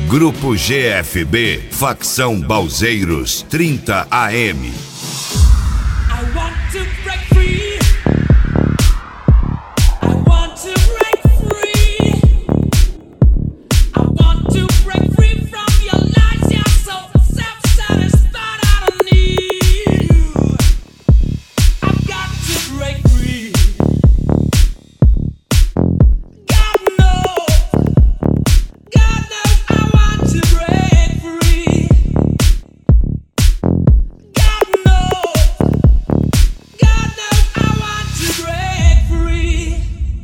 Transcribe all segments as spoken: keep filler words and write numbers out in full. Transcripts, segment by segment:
Grupo G F B, Facção Balzeiros, trinta A M. I want to break free. I want to break free. I want to break free from your lies. You're so self-satisfied. I don't need you. I've got to break free. God knows, God knows I want to break free. God knows, God knows I want to break free.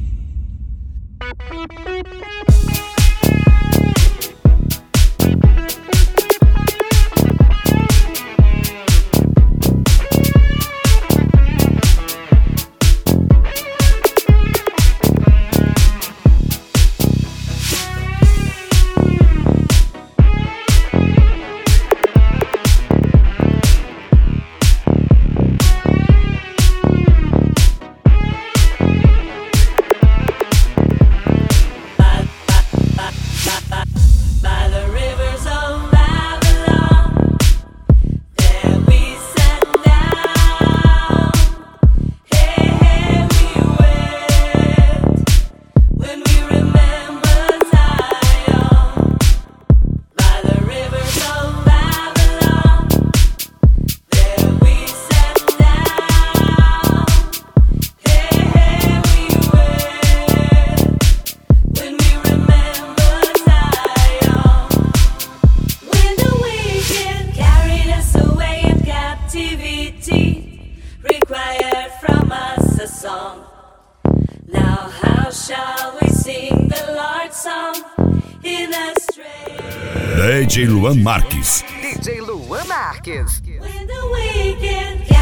By the rivers of Babylon, there we sat down. Hey, hey, we wept when we remembered Zion. By the rivers of Babylon, there we sat down. Hey, hey, we wept when we remembered Zion. When the wicked carried us away in captivity, required from us a song. Now how shall we sing the Lord's song in a strange? D J Luan Marques. D J Luan Marques. When the wicked